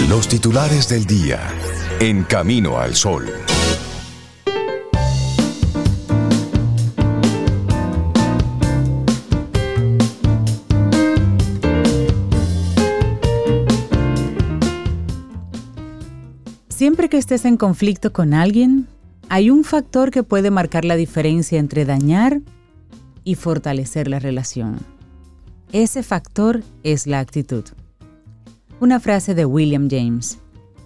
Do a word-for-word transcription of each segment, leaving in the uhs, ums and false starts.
Los titulares del día en Camino al Sol. Siempre que estés en conflicto con alguien, hay un factor que puede marcar la diferencia entre dañar y fortalecer la relación. Ese factor es la actitud. Una frase de William James.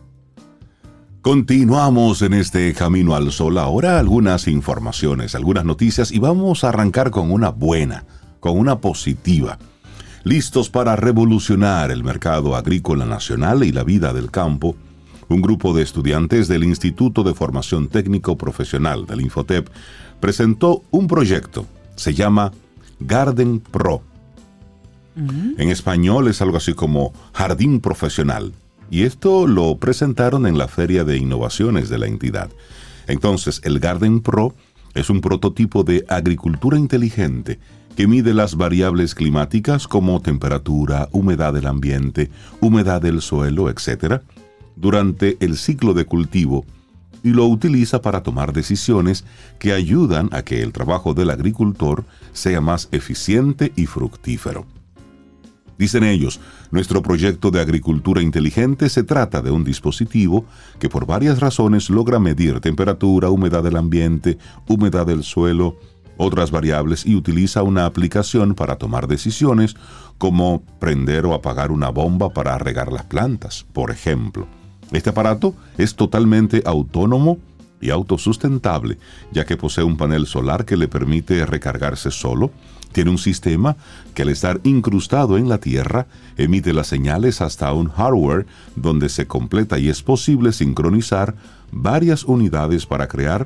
Continuamos en este Camino al Sol. Ahora algunas informaciones, algunas noticias y vamos a arrancar con una buena, con una positiva. Listos para revolucionar el mercado agrícola nacional y la vida del campo, un grupo de estudiantes del Instituto de Formación Técnico Profesional del Infotep presentó un proyecto. Se llama Garden Pro. Uh-huh. En español es algo así como Jardín Profesional. Y esto lo presentaron en la Feria de Innovaciones de la entidad. Entonces, el Garden Pro es un prototipo de agricultura inteligente que mide las variables climáticas como temperatura, humedad del ambiente, humedad del suelo, etcétera, durante el ciclo de cultivo y lo utiliza para tomar decisiones que ayudan a que el trabajo del agricultor sea más eficiente y fructífero. Dicen ellos, nuestro proyecto de agricultura inteligente se trata de un dispositivo que por varias razones logra medir temperatura, humedad del ambiente, humedad del suelo, otras variables y utiliza una aplicación para tomar decisiones como prender o apagar una bomba para regar las plantas, por ejemplo. Este aparato es totalmente autónomo y autosustentable, ya que posee un panel solar que le permite recargarse solo, tiene un sistema que al estar incrustado en la tierra, emite las señales hasta un hardware donde se completa y es posible sincronizar varias unidades para crear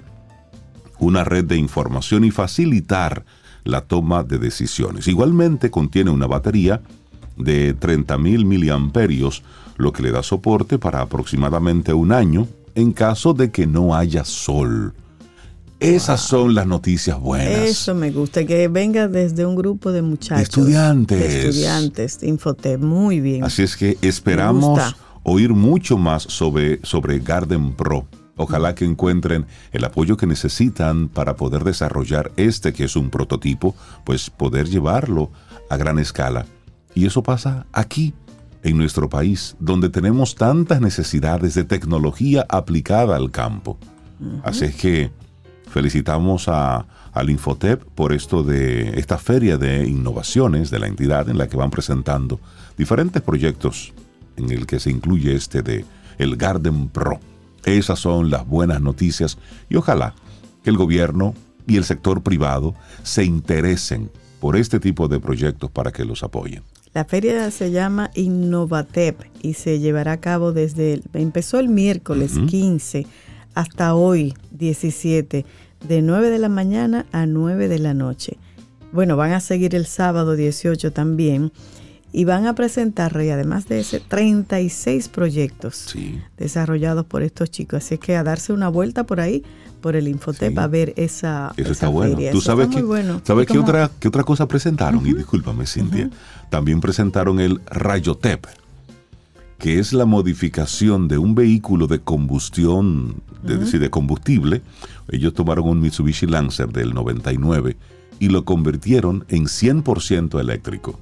una red de información y facilitar la toma de decisiones. Igualmente contiene una batería de treinta mil miliamperios, lo que le da soporte para aproximadamente un año en caso de que no haya sol. Esas wow. son las noticias buenas. Eso me gusta, que venga desde un grupo de muchachos. De estudiantes. De estudiantes de Infotep, muy bien. Así es que esperamos oír mucho más sobre, sobre Garden Pro. Ojalá que encuentren el apoyo que necesitan para poder desarrollar este, que es un prototipo, pues poder llevarlo a gran escala. Y eso pasa aquí, en nuestro país, donde tenemos tantas necesidades de tecnología aplicada al campo. Uh-huh. Así es que felicitamos a, al Infotep por esto de esta feria de innovaciones de la entidad en la que van presentando diferentes proyectos en el que se incluye este de el Garden Pro. Esas son las buenas noticias y ojalá que el gobierno y el sector privado se interesen por este tipo de proyectos para que los apoyen. La feria se llama Innovatep y se llevará a cabo desde, el, empezó el miércoles uh-huh. quince hasta hoy diecisiete, de nueve de la mañana a nueve de la noche. Bueno, van a seguir el sábado dieciocho también y van a presentar, Rey, además de ese, treinta y seis proyectos sí. desarrollados por estos chicos. Así que a darse una vuelta por ahí, por el Infotep, sí. a ver esa, Eso esa está bueno. feria. ¿Tú Eso sabes está qué, muy bueno. ¿sabes qué como... otra, qué otra cosa presentaron? Uh-huh. Y discúlpame, Cintia. Uh-huh. También presentaron el Rayotep, que es la modificación de un vehículo de combustión, de, uh-huh. decir, de combustible. Ellos tomaron un Mitsubishi Lancer del noventa y nueve y lo convirtieron en cien por ciento eléctrico.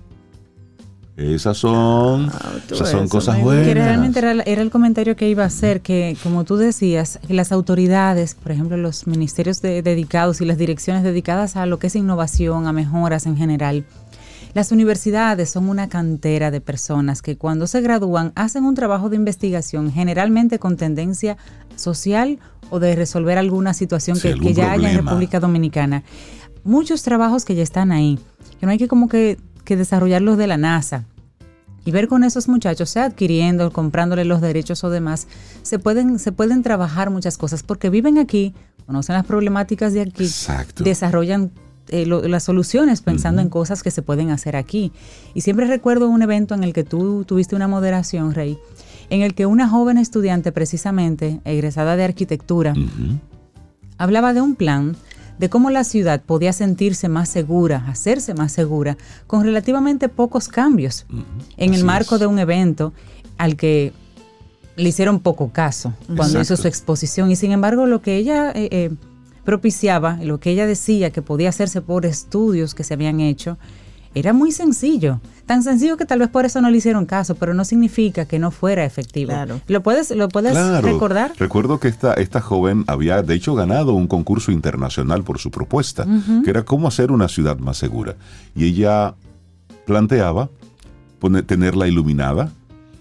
Esas son, ah, esas son cosas buenas. Que realmente era, era el comentario que iba a hacer, que como tú decías, que las autoridades, por ejemplo, los ministerios de, dedicados y las direcciones dedicadas a lo que es innovación, a mejoras en general, las universidades son una cantera de personas que cuando se gradúan hacen un trabajo de investigación, generalmente con tendencia social o de resolver alguna situación sí, que, que ya haya en República Dominicana. Muchos trabajos que ya están ahí, que no hay que como que, que desarrollarlos de la NASA. Y ver con esos muchachos, sea adquiriendo, comprándole los derechos o demás, se pueden, se pueden trabajar muchas cosas porque viven aquí, conocen las problemáticas de aquí, Exacto. desarrollan eh, lo, las soluciones pensando uh-huh. en cosas que se pueden hacer aquí. Y siempre recuerdo un evento en el que tú tuviste una moderación, Rey, en el que una joven estudiante precisamente, egresada de arquitectura, uh-huh. hablaba de un plan de cómo la ciudad podía sentirse más segura, hacerse más segura, con relativamente pocos cambios, uh-huh. en Así el marco es. de un evento al que le hicieron poco caso cuando Exacto. hizo su exposición y sin embargo lo que ella eh, eh, propiciaba, lo que ella decía que podía hacerse por estudios que se habían hecho, era muy sencillo, tan sencillo que tal vez por eso no le hicieron caso, pero no significa que no fuera efectivo. Claro. ¿Lo puedes, lo puedes Claro. recordar? Recuerdo que esta, esta joven había de hecho ganado un concurso internacional por su propuesta, uh-huh. que era cómo hacer una ciudad más segura. Y ella planteaba poner, tenerla iluminada,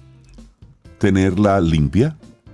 tenerla limpia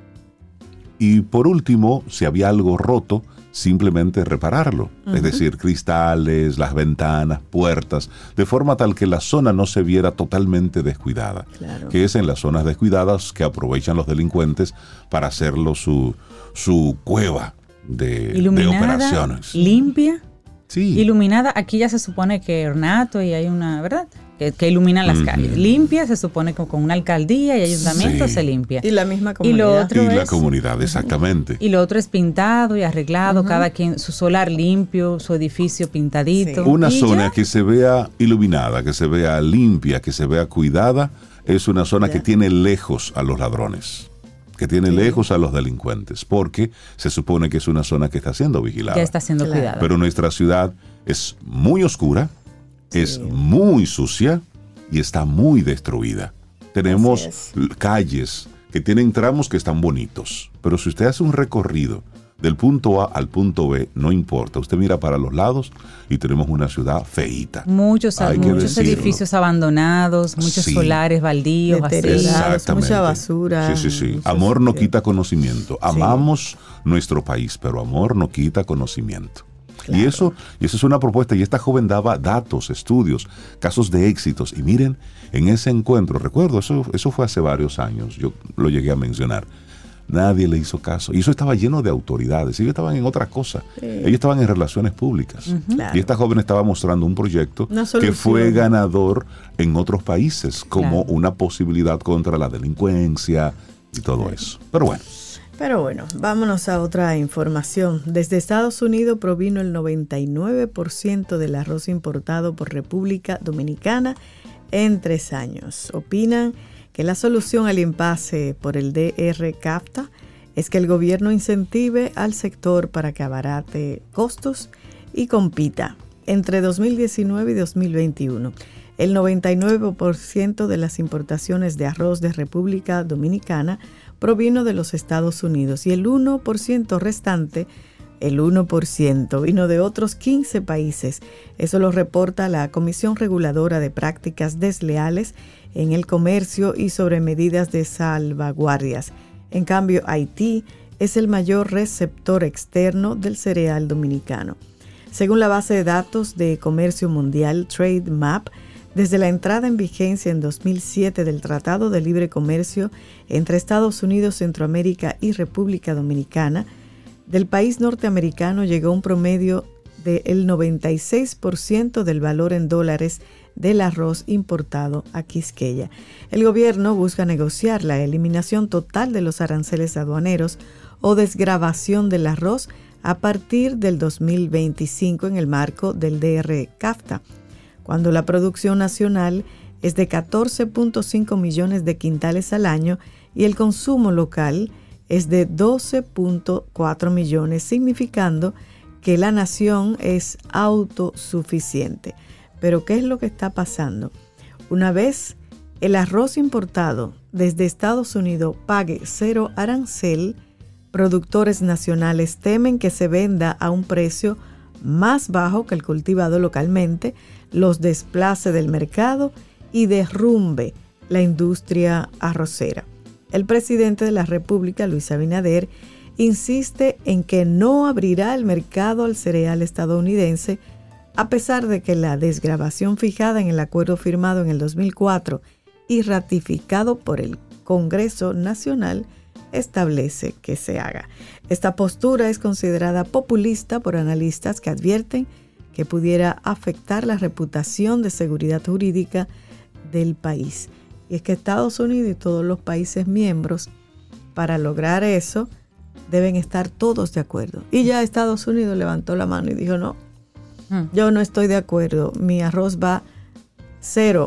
y por último, si había algo roto, simplemente repararlo, uh-huh. es decir, cristales, las ventanas, puertas, de forma tal que la zona no se viera totalmente descuidada, claro. que es en las zonas descuidadas que aprovechan los delincuentes para hacerlo su, su cueva de, de operaciones. Limpia, sí. iluminada, aquí ya se supone que ornato y hay una, ¿verdad?, que, que iluminan las uh-huh. calles. Limpia, se supone que con una alcaldía y ayuntamiento sí. se limpia. Y la misma comunidad. Y, lo otro y es, la comunidad, exactamente. Y lo otro es pintado y arreglado, uh-huh. cada quien, su solar limpio, su edificio pintadito. Sí. Una y zona ya. que se vea iluminada, que se vea limpia, que se vea cuidada, es una zona ya. que tiene lejos a los ladrones, que tiene sí. lejos a los delincuentes, porque se supone que es una zona que está siendo vigilada. Ya está siendo claro. cuidada. Pero nuestra ciudad es muy oscura, sí. es muy sucia y está muy destruida. Tenemos calles que tienen tramos que están bonitos, pero si usted hace un recorrido del punto A al punto B, no importa, usted mira para los lados y tenemos una ciudad feíta. Muchos, muchos edificios abandonados, muchos sí. solares baldíos, vacíos, mucha basura. Sí, sí, sí. Amor no quita conocimiento. Amamos sí. nuestro país, pero amor no quita conocimiento. Claro. Y eso, y eso es una propuesta, y esta joven daba datos, estudios, casos de éxitos, y miren, en ese encuentro, recuerdo, eso, eso fue hace varios años, yo lo llegué a mencionar, nadie le hizo caso, y eso estaba lleno de autoridades, ellos estaban en otra cosa, sí. ellos estaban en relaciones públicas, uh-huh. claro. y esta joven estaba mostrando un proyecto que fue ganador en otros países, como claro. una posibilidad contra la delincuencia y todo claro. eso, pero bueno. Pero bueno, vámonos a otra información. Desde Estados Unidos provino el noventa y nueve por ciento del arroz importado por República Dominicana en tres años. Opinan que la solución al impasse por el D R CAFTA es que el gobierno incentive al sector para que abarate costos y compita. Entre dos mil diecinueve y dos mil veintiuno, el noventa y nueve por ciento de las importaciones de arroz de República Dominicana provino de los Estados Unidos y el uno por ciento restante, el uno por ciento, vino de otros quince países. Eso lo reporta la Comisión Reguladora de Prácticas Desleales en el Comercio y sobre medidas de salvaguardias. En cambio, Haití es el mayor receptor externo del cereal dominicano. Según la base de datos de Comercio Mundial Trade Map, desde la entrada en vigencia en dos mil siete del Tratado de Libre Comercio entre Estados Unidos, Centroamérica y República Dominicana, del país norteamericano llegó un promedio del noventa y seis por ciento del valor en dólares del arroz importado a Quisqueya. El gobierno busca negociar la eliminación total de los aranceles aduaneros o desgravación del arroz a partir del dos mil veinticinco en el marco del D R CAFTA, cuando la producción nacional es de catorce punto cinco millones de quintales al año y el consumo local es de doce punto cuatro millones, significando que la nación es autosuficiente. Pero ¿qué es lo que está pasando? Una vez el arroz importado desde Estados Unidos pague cero arancel, productores nacionales temen que se venda a un precio más bajo que el cultivado localmente, los desplace del mercado y derrumbe la industria arrocera. El presidente de la República, Luis Abinader, insiste en que no abrirá el mercado al cereal estadounidense, a pesar de que la desgravación fijada en el acuerdo firmado en el dos mil cuatro y ratificado por el Congreso Nacional establece que se haga. Esta postura es considerada populista por analistas que advierten que pudiera afectar la reputación de seguridad jurídica del país. Y es que Estados Unidos y todos los países miembros, para lograr eso, deben estar todos de acuerdo. Y ya Estados Unidos levantó la mano y dijo, no, yo no estoy de acuerdo, mi arroz va cero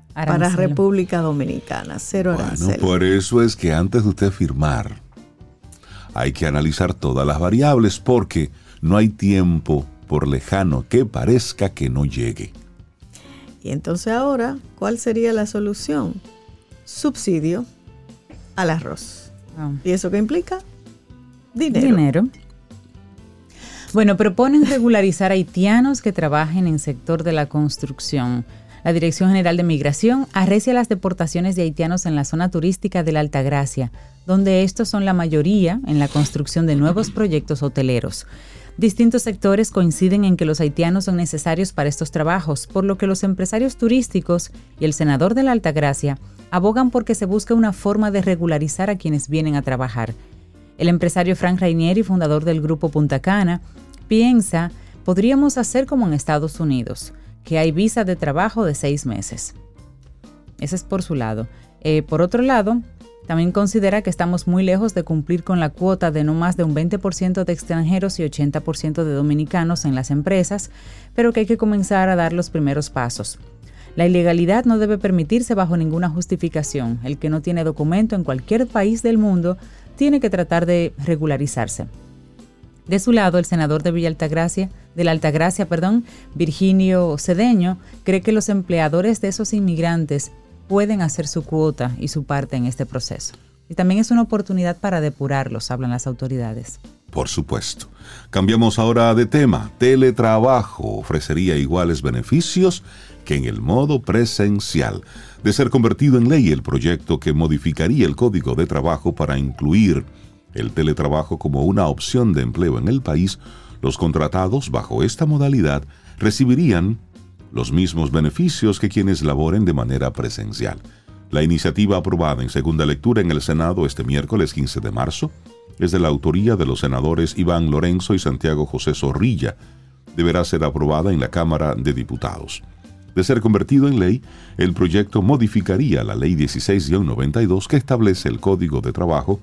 Arancel. Para República Dominicana, cero arancel. Bueno, por eso es que antes de usted firmar, hay que analizar todas las variables, porque no hay tiempo, por lejano que parezca, que no llegue. Y entonces ahora, ¿cuál sería la solución? Subsidio al arroz. Oh. ¿Y eso qué implica? Dinero. Dinero. Bueno, proponen regularizar haitianos que trabajen en sector de la construcción. La Dirección General de Migración arrecia las deportaciones de haitianos en la zona turística de la Altagracia, donde estos son la mayoría en la construcción de nuevos proyectos hoteleros. Distintos sectores coinciden en que los haitianos son necesarios para estos trabajos, por lo que los empresarios turísticos y el senador de la Altagracia abogan porque se busque una forma de regularizar a quienes vienen a trabajar. El empresario Frank Rainieri, fundador del grupo Punta Cana, piensa, podríamos hacer como en Estados Unidos, que hay visa de trabajo de seis meses. Ese es por su lado. Eh, por otro lado, también considera que estamos muy lejos de cumplir con la cuota de no más de un veinte por ciento de extranjeros y ochenta por ciento de dominicanos en las empresas, pero que hay que comenzar a dar los primeros pasos. La ilegalidad no debe permitirse bajo ninguna justificación. El que no tiene documento en cualquier país del mundo tiene que tratar de regularizarse. De su lado, el senador de Villa Altagracia, de la Altagracia, perdón, Virginio Cedeño, cree que los empleadores de esos inmigrantes pueden hacer su cuota y su parte en este proceso. Y también es una oportunidad para depurarlos, hablan las autoridades. Por supuesto. Cambiamos ahora de tema. Teletrabajo ofrecería iguales beneficios que en el modo presencial. De ser convertido en ley, el proyecto que modificaría el Código de Trabajo para incluir el teletrabajo como una opción de empleo en el país, los contratados bajo esta modalidad recibirían los mismos beneficios que quienes laboren de manera presencial. La iniciativa aprobada en segunda lectura en el Senado este miércoles quince de marzo es de la autoría de los senadores Iván Lorenzo y Santiago José Zorrilla. Deberá ser aprobada en la Cámara de Diputados. De ser convertido en ley, el proyecto modificaría la Ley dieciséis noventa y dos que establece el Código de Trabajo,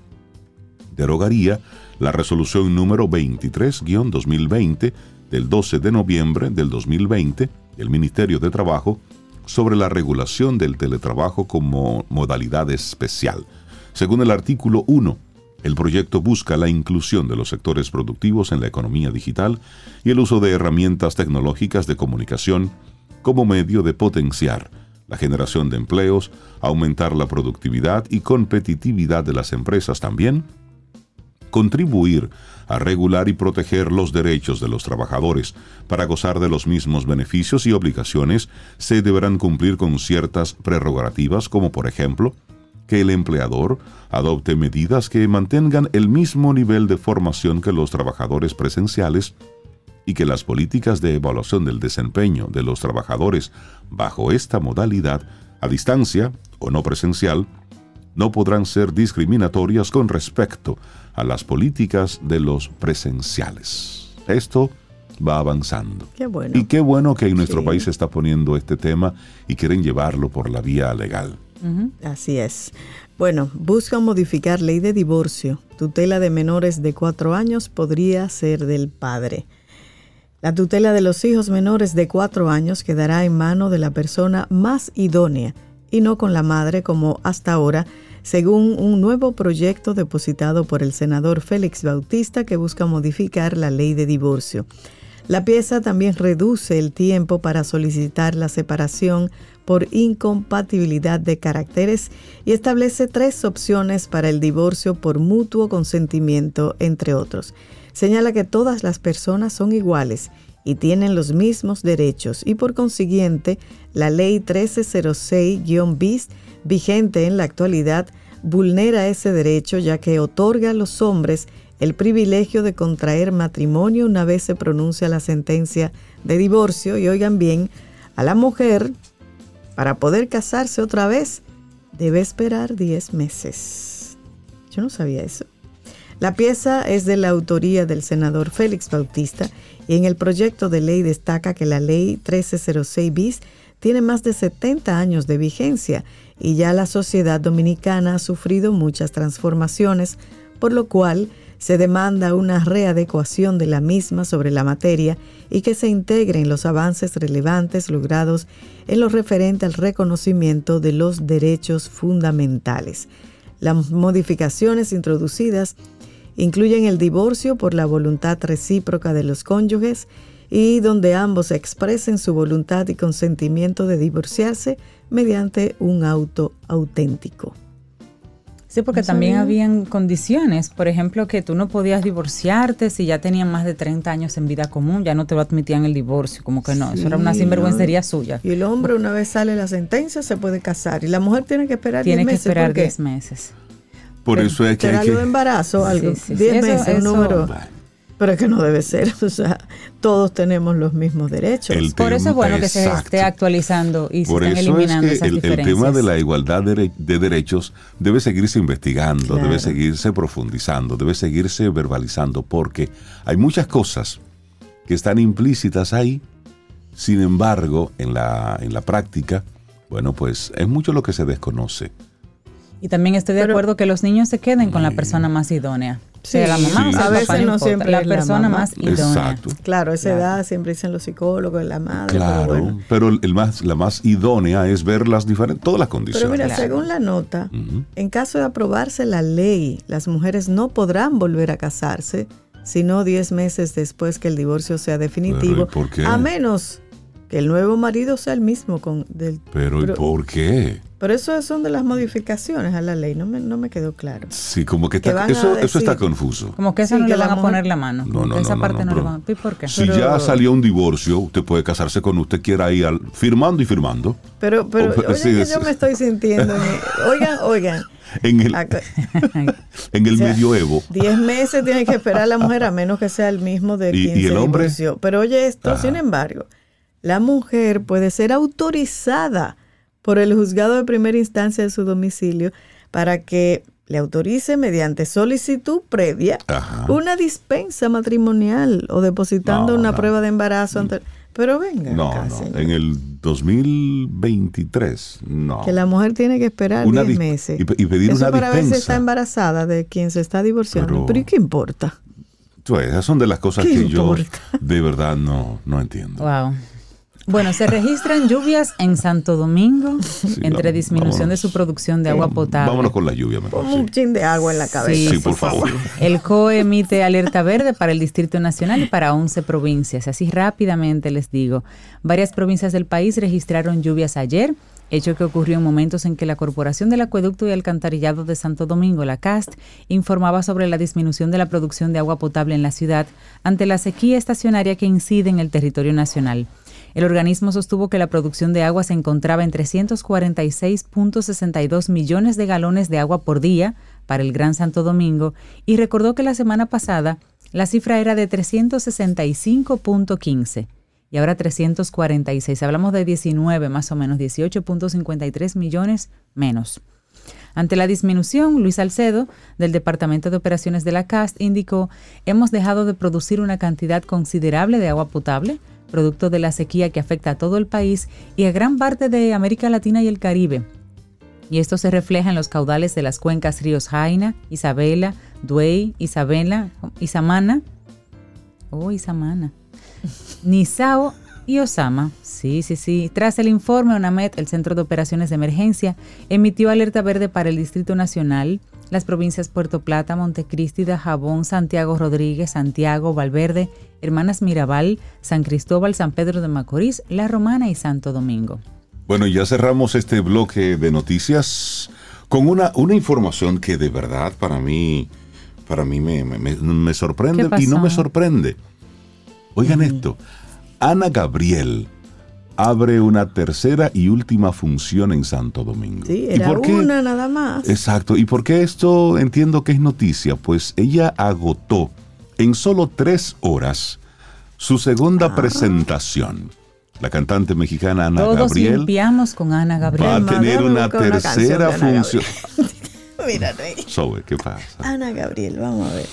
derogaría la resolución número veintitrés dos mil veinte del doce de noviembre del dos mil veinte del Ministerio de Trabajo sobre la regulación del teletrabajo como modalidad especial. Según el artículo uno, el proyecto busca la inclusión de los sectores productivos en la economía digital y el uso de herramientas tecnológicas de comunicación como medio de potenciar la generación de empleos, aumentar la productividad y competitividad de las empresas también, contribuir a regular y proteger los derechos de los trabajadores. Para gozar de los mismos beneficios y obligaciones, se deberán cumplir con ciertas prerrogativas, como por ejemplo, que el empleador adopte medidas que mantengan el mismo nivel de formación que los trabajadores presenciales y que las políticas de evaluación del desempeño de los trabajadores bajo esta modalidad, a distancia o no presencial, no podrán ser discriminatorias con respecto a las políticas de los presenciales. Esto va avanzando. Qué bueno. Y qué bueno que en nuestro sí. país se está poniendo este tema y quieren llevarlo por la vía legal. Uh-huh. Así es. Bueno, buscan modificar ley de divorcio. Tutela de menores de cuatro años podría ser del padre. La tutela de los hijos menores de cuatro años quedará en mano de la persona más idónea y no con la madre como hasta ahora, según un nuevo proyecto depositado por el senador Félix Bautista que busca modificar la ley de divorcio. La pieza también reduce el tiempo para solicitar la separación por incompatibilidad de caracteres y establece tres opciones para el divorcio por mutuo consentimiento, entre otros. Señala que todas las personas son iguales y tienen los mismos derechos y por consiguiente la ley trece cero seis bis vigente en la actualidad vulnera ese derecho ya que otorga a los hombres el privilegio de contraer matrimonio una vez se pronuncia la sentencia de divorcio y oigan bien, a la mujer para poder casarse otra vez debe esperar diez meses. Yo no sabía eso. La pieza es de la autoría del senador Félix Bautista y en el proyecto de ley destaca que la ley trece cero seis bis tiene más de setenta años de vigencia y ya la sociedad dominicana ha sufrido muchas transformaciones, por lo cual Se demanda una readecuación de la misma sobre la materia y que se integren los avances relevantes logrados en lo referente al reconocimiento de los derechos fundamentales. Las modificaciones introducidas incluyen el divorcio por la voluntad recíproca de los cónyuges y donde ambos expresen su voluntad y consentimiento de divorciarse mediante un auto auténtico. Sí, porque ¿No también sabía? habían condiciones, por ejemplo, que tú no podías divorciarte si ya tenían más de treinta años en vida común, ya no te lo admitían el divorcio, como que no, Sí, eso era una sinvergüencería suya. Y el hombre, una vez sale la sentencia, se puede casar y la mujer tiene que esperar diez Tiene que meses. esperar ¿Por qué? diez meses. Por eso es que hay ¿Será que... lo de embarazo o algo? Sí, sí, sí. diez Eso- meses, un eso- número. Bueno. Pero es que no debe ser, o sea, todos tenemos los mismos derechos. El Por eso es bueno que se Exacto. esté actualizando y se Por estén eso eliminando es esas que el, el diferencias. tema de la igualdad de, de derechos debe seguirse investigando, Claro. debe seguirse profundizando, debe seguirse verbalizando, porque hay muchas cosas que están implícitas ahí. Sin embargo, en la, en la práctica, bueno, pues es mucho lo que se desconoce. Y también estoy de Pero- acuerdo que los niños se queden con la persona más idónea. Sí, sea la mamá o sí. sea a el veces papá, no no importa, siempre la es la persona mamá. más idónea. Exacto. Claro, a esa Claro. edad siempre dicen los psicólogos, la madre. Claro, Pero, bueno. pero el más, la más idónea es ver las diferentes, todas las condiciones. Pero mira, Claro. según la nota, Ujú. en caso de aprobarse la ley, las mujeres no podrán volver a casarse, sino diez meses después que el divorcio sea definitivo, Pero, ¿y por qué? a menos que el nuevo marido sea el mismo con del. Pero, ¿y pero- por qué? Pero eso son de las modificaciones a la ley, no me, no me quedó claro. Sí, como que Que está, van a eso, eso decir- está confuso. Como que eso Sí, no que le la van a mujer- poner la mano. No, como no, que esa no, parte no, no, pero- le van a... ¿Y por qué? Si Pero- ya salió un divorcio, usted puede casarse cuando usted quiera ir al, firmando y firmando. Pero, pero, Oh, pero oye, sí, que sí. yo me estoy sintiendo. en el- oigan, oigan. En el, acá- en el o sea, medioevo. Diez meses tiene que esperar la mujer a menos que sea el mismo de ¿Y- quien y el se hombre? divorció. Pero oye esto, Ajá. sin embargo, la mujer puede ser autorizada por el juzgado de primera instancia de su domicilio para que le autorice mediante solicitud previa Ajá. una dispensa matrimonial o depositando No, una no. prueba de embarazo. ante- Pero venga, No, acá, no. señor, En el dos mil veintitrés, no. que la mujer tiene que esperar Una diez dis- meses. y pe- y pedir Eso una para ver si dispensa. está embarazada de quien se está divorciando. Pero- Pero, ¿y qué importa? Pues, esas son de las cosas ¿Qué que yo importa? de verdad no, no entiendo. Wow. Bueno, se registran lluvias en Santo Domingo entre vamos- disminución vámonos. de su producción de agua potable. Vámonos con la lluvia mejor. Como un Sí, chin de agua en la cabeza. Sí, por favor. Bueno, ya cerramos este bloque de noticias con una, una información que de verdad para mí, para mí me, me, me- me sorprende ¿Qué pasó? y no me sorprende. Oigan esto, Ana Gabriel abre una tercera y última función en Santo Domingo. Sí, ¿Y era por qué? una nada más. Exacto. ¿Y por qué esto entiendo que es noticia? Pues ella agotó en solo tres horas su segunda Ah. presentación. La cantante mexicana Ana Todos Gabriel limpiamos con Ana Gabriel. va a Emma, tener déjame una buscar una canción tercera de Ana función. Mira, Rey. Sobe, ¿qué pasa? Ana Gabriel, vamos a ver.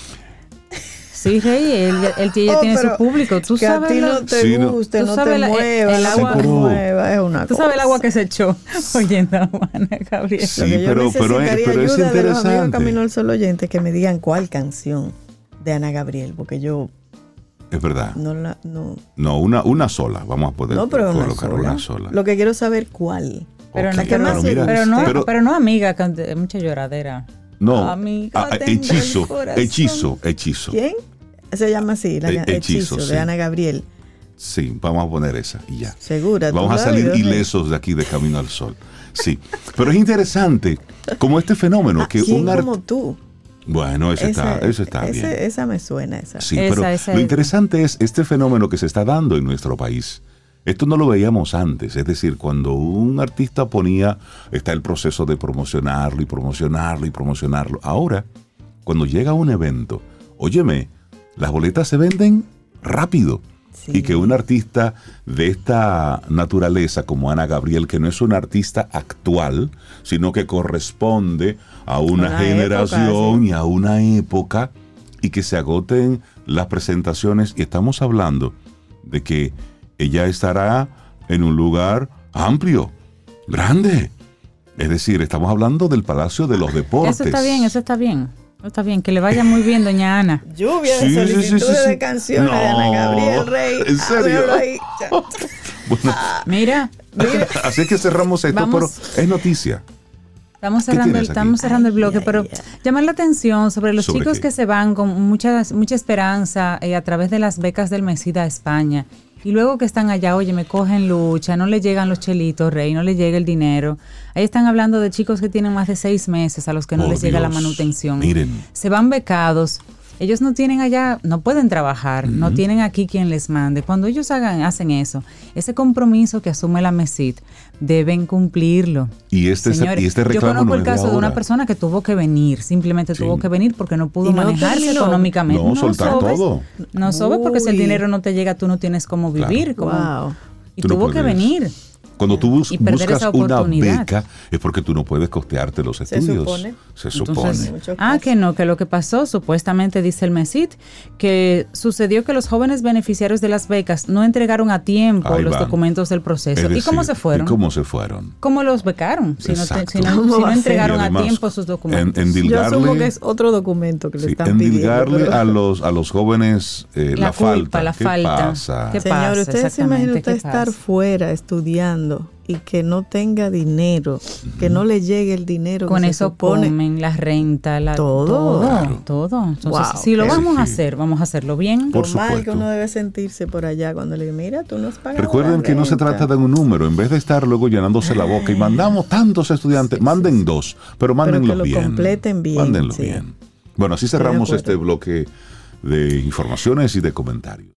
Sí, Rey, él, él, ella Oh, tiene pero su público. Tú que a sabes, ti lo- no te Sí, no. guste, Tú no sabes te la- mueva, el no agua- te Pero- mueva, es una tú cosa. sabes el agua que se echó oyendo a Ana Gabriel. Sí, Lo que yo pero, pero, es, necesitaría pero es ayuda de los amigos interesante. Camino al Sol oyente que me digan cuál canción. de Ana Gabriel, porque yo... Es verdad. No, la, no. no una, una sola, vamos a poder no, pero colocar una sola. una sola. Lo que quiero saber cuál. Pero, Okay, no, que pero, no, mira, pero, no, pero, pero no amiga, que mucha lloradera. No, amiga, ah, hechizo, hechizo, hechizo. ¿Quién? Se llama así, la, Eh, hechizo, hechizo, de sí. Ana Gabriel. Sí, vamos a poner esa y ya. Segura. Vamos a salir ilesos de aquí de Camino al Sol. Sí, pero es interesante como este fenómeno Ah, que ¿quién un art... como tú? Bueno, eso Esa, está, eso está ese, bien. Esa me suena, esa. Sí, Esa, pero esa lo es. interesante es este fenómeno que se está dando en nuestro país. Esto no lo veíamos antes, es decir, cuando un artista ponía, está el proceso de promocionarlo y promocionarlo y promocionarlo. Ahora, cuando llega un evento, óyeme, las boletas se venden rápido. Sí. Y que un artista de esta naturaleza como Ana Gabriel, que no es una artista actual, sino que corresponde a una, Una generación época, sí. y a una época, y que se agoten las presentaciones, y estamos hablando de que ella estará en un lugar amplio, grande. Es decir, estamos hablando del Palacio de los Deportes. Eso está bien, eso está bien. Está bien, que le vaya muy bien, doña Ana. Lluvia de Sí, sí, solicitudes sí, sí, sí. de canciones No, de Ana Gabriel Rey. ¿en serio? Ábrelo ahí. Bueno, Mira, así es que cerramos esto, Vamos. pero es noticia. estamos ¿Qué cerrando, el, tienes aquí? estamos cerrando el Ay, bloque, ay, pero ay. llamar la atención sobre los ¿Sobre chicos qué? que se van con mucha, mucha esperanza eh, a través de las becas del MESID a España. Y luego que están allá, oye, me cogen lucha, no le llegan los chelitos, Rey, no le llega el dinero. Ahí están hablando de chicos que tienen más de seis meses a los que no Por les llega la Dios, manutención. miren. Se van becados. Ellos no tienen allá, no pueden trabajar, no tienen aquí quien les mande. Cuando ellos hagan, hacen eso, ese compromiso que asume la MESID, deben cumplirlo. Y este, Señores, y este yo reclamo conozco no el es de caso de una ahora. persona que tuvo que venir, simplemente Sí. tuvo que venir porque no pudo Y no manejarse terminó. económicamente. No, soltar sobes, todo. No sobes porque si el Uy. dinero no te llega, tú no tienes cómo Claro. vivir. Como, Wow. Y Tú no tuvo que puedes. venir. Cuando tú bus- Y perder buscas esa una oportunidad. beca es porque tú no puedes costearte los Se estudios. supone. Se Entonces, supone. Muchos ah, casos. que no, que lo que pasó, supuestamente dice el MESID, que sucedió que los jóvenes beneficiarios de las becas no entregaron a tiempo Ahí los van. documentos del proceso. Es ¿Y cómo decir, se fueron? ¿Y cómo se fueron? ¿Cómo los becaron? Si no, te- Exacto. si no- ¿Cómo si va no a ser? entregaron Y a además, tiempo sus documentos. En, Yo asumo endilgarle- que es otro documento que le sí, están pidiendo. endilgarle pero- a los a los jóvenes eh, la, La culpa, falta. la ¿Qué falta. pasa? ¿Qué Señor, pasa? ¿usted se imagina Exactamente, usted ¿qué estar pasa? fuera estudiando y que no tenga dinero, que no le llegue el dinero Con que se eso supone? comen, la renta, la, Todo. todo, Claro. todo. Entonces, Wow. si lo Sí, vamos a sí. hacer, vamos a hacerlo bien. Por Lo mal que supuesto. uno debe sentirse por allá cuando le diga, mira, tú nos pagas. Recuerden la que no se renta. trata de un número, en vez de estar luego llenándose la boca y mandamos tantos estudiantes, manden dos, pero mándenlos que lo bien. completen bien, Mándenlo sí. bien. Bueno, así Estoy de cerramos acuerdo. este bloque de informaciones y de comentarios.